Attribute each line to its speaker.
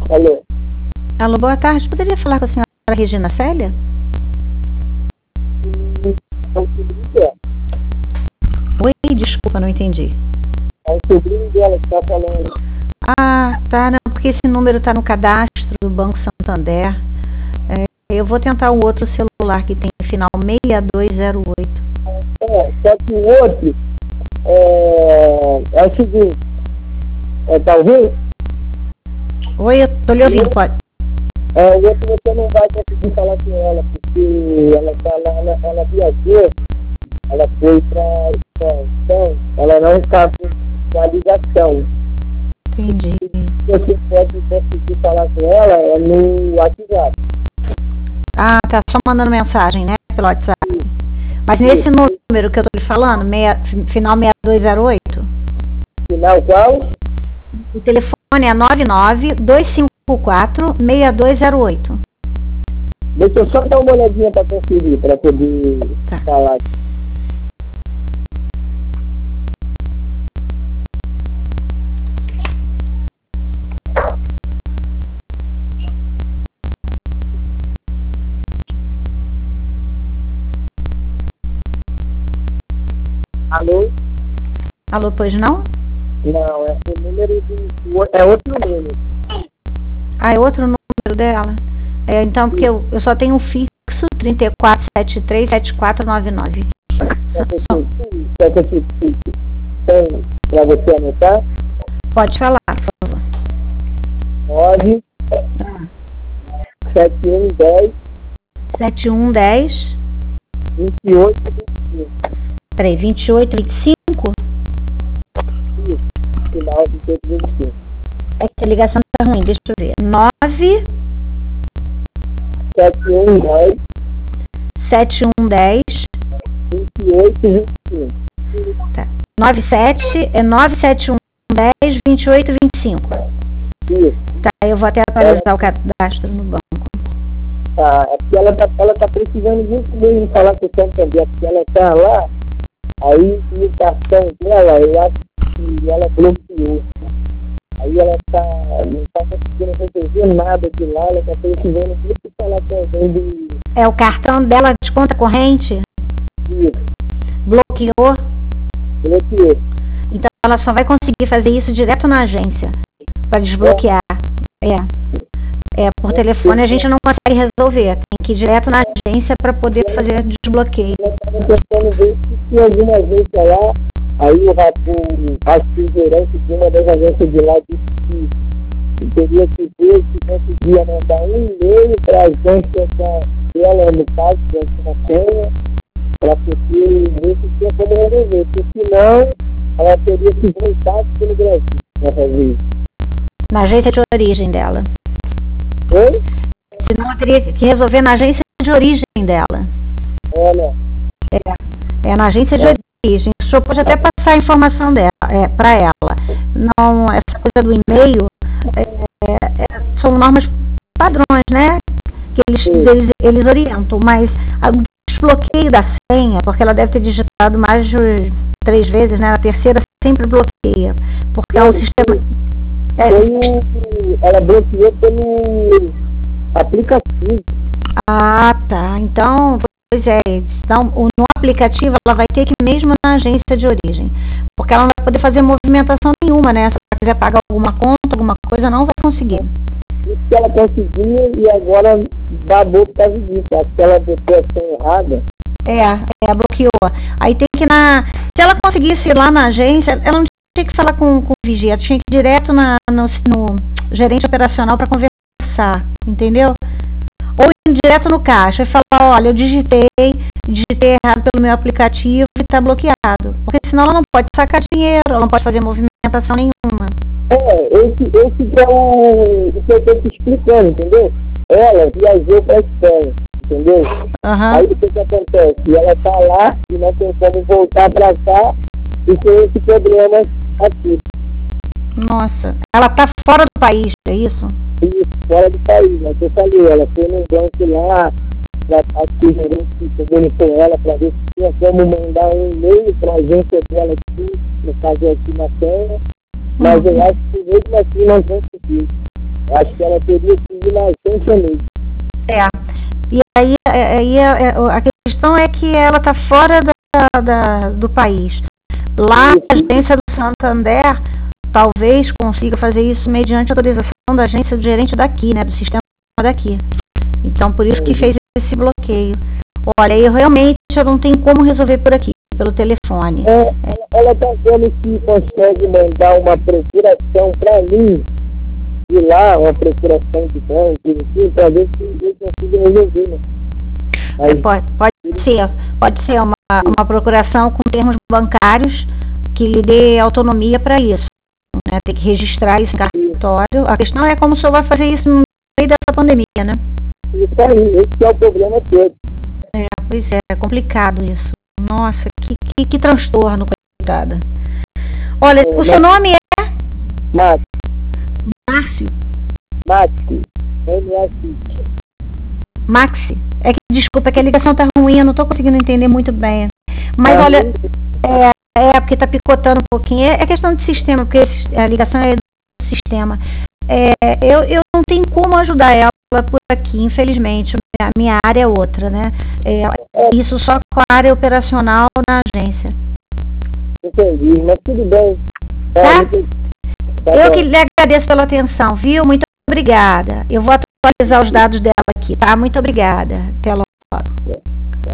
Speaker 1: Alô?
Speaker 2: Alô, boa tarde. Poderia falar com a senhora Regina Célia?
Speaker 1: É o sobrinho dela.
Speaker 2: Oi, desculpa, não entendi.
Speaker 1: É o sobrinho dela que tá falando.
Speaker 2: Ah, tá, não, porque esse número tá no cadastro do Banco Santander. Eu vou tentar o outro celular que tem final 6208.
Speaker 1: Só que o outro é o seguinte. Tá ouvindo?
Speaker 2: Oi, eu tô lhe ouvindo, pode.
Speaker 1: O outro você não vai conseguir falar com ela, porque ela tá lá, ela viajou, ela foi pra então ela não está com a ligação.
Speaker 2: Entendi.
Speaker 1: Você pode conseguir falar com ela no WhatsApp.
Speaker 2: Ah, tá só mandando mensagem, né, pelo WhatsApp. Mas nesse número que eu tô lhe falando, final 6208?
Speaker 1: Final qual?
Speaker 2: O telefone é 99-254-6208.
Speaker 1: Deixa eu só dar uma olhadinha para conferir, para poder falar. Alô?
Speaker 2: Alô, pois não?
Speaker 1: Não, é o número é outro número.
Speaker 2: Ah, é outro número dela? Então, porque eu só tenho um fixo 3473-7499.
Speaker 1: Quer que eu te tem para você anotar?
Speaker 2: Pode falar, por favor.
Speaker 1: 9 7110
Speaker 2: 7110
Speaker 1: 2825.
Speaker 2: Peraí, 2825?
Speaker 1: Isso, final de 25.
Speaker 2: É que a ligação tá ruim, deixa eu ver.
Speaker 1: 7110
Speaker 2: 7110
Speaker 1: 2825.
Speaker 2: Tá. 97110 2825.
Speaker 1: Isso.
Speaker 2: Tá, eu vou até atualizar o cadastro no banco.
Speaker 1: Tá, é porque ela tá precisando muito mesmo falar com o Santander, porque ela tá lá, aí o cartão dela, eu acho que ela bloqueou. Aí ela não tá conseguindo resolver nada de lá, ela tá precisando muito falar com alguém do...
Speaker 2: É o cartão dela de conta corrente?
Speaker 1: Isso.
Speaker 2: Bloqueou?
Speaker 1: Bloqueou.
Speaker 2: Então ela só vai conseguir fazer isso direto na agência, para desbloquear. Por telefone a gente não consegue resolver, tem que ir direto na agência para poder fazer desbloqueio.
Speaker 1: Eu estava tentando ver se tinha alguma agência lá, aí o gerente de uma das agências de lá disse que teria que ver se conseguia mandar um e-mail para a agência dela, no caso, que é uma senha, para poder ver se tinha como resolver, porque senão ela teria que voltar pelo Brasil para fazer isso.
Speaker 2: Na agência de origem dela.
Speaker 1: Oi?
Speaker 2: Senão eu teria que resolver na agência de origem dela.
Speaker 1: Olha.
Speaker 2: Na agência de origem. O senhor pode até passar a informação dela, para ela. Não, essa coisa do e-mail são normas padrões, né? Que eles orientam, mas o desbloqueio da senha, porque ela deve ter digitado mais de 3 vezes, né? A terceira sempre bloqueia. Porque é um sistema...
Speaker 1: Ela bloqueou pelo aplicativo.
Speaker 2: Ah, tá. Então, Então, no aplicativo, ela vai ter que ir mesmo na agência de origem. Porque ela não vai poder fazer movimentação nenhuma, né? Se ela quiser pagar alguma conta, alguma coisa, não vai conseguir.
Speaker 1: Isso que ela conseguia e agora babou por causa disso. Acho que ela botou a senha errada.
Speaker 2: Bloqueou. Aí tem que Se ela conseguisse ir lá na agência, ela não tinha que falar com o vigia, ela tinha que ir direto no gerente operacional para conversar, entendeu? Ou ir direto no caixa e falar, olha, eu digitei errado pelo meu aplicativo e está bloqueado. Porque senão ela não pode sacar dinheiro, ela não pode fazer movimentação nenhuma.
Speaker 1: Esse que é o que eu estou te explicando, entendeu? Ela viajou para a Espanha, entendeu? Aí o que acontece? Ela está lá e não tem como voltar para cá e tem esse problema aqui.
Speaker 2: Nossa, ela está fora do país, é isso?
Speaker 1: Isso, fora do país, mas eu falei, ela foi no banco lá, acho que o gerente comunicou ela para ver se tinha como mandar um e-mail para a agência dela aqui, no caso aqui na senha, mas eu acho que mesmo assim não conseguiu. Acho que ela teria que ir na agência mesmo.
Speaker 2: E aí a questão é que ela está fora do país. Lá, a agência do Santander talvez consiga fazer isso mediante autorização da agência do gerente daqui, né, do sistema daqui. Então, por isso que fez esse bloqueio. Olha, eu realmente não tenho como resolver por aqui, pelo telefone.
Speaker 1: Ela está vendo se consegue mandar uma procuração para mim, de lá, uma procuração de banco, assim, para ver se eu consigo resolver, né? Aí,
Speaker 2: pode ser uma procuração com termos bancários que lhe dê autonomia para isso. Né? Tem que registrar isso em cartório. A questão é como o senhor vai fazer isso no meio dessa pandemia, né?
Speaker 1: Isso aí, esse é o problema todo.
Speaker 2: Pois é complicado isso. Nossa, que transtorno, coitada. Olha, o seu nome é? Márcio. Maxi. É que, desculpa, que a ligação tá ruim, eu não tô conseguindo entender muito bem. Mas olha, porque tá picotando um pouquinho. É questão de sistema, porque a ligação é do sistema. Eu não tenho como ajudar ela por aqui, infelizmente. A minha área é outra, né? Isso só com a área operacional na agência.
Speaker 1: Entendi, mas tudo bem.
Speaker 2: Eu que lhe agradeço pela atenção, viu? Muito obrigada. Eu vou atualizar os dados dela aqui, tá? Muito obrigada. Até logo.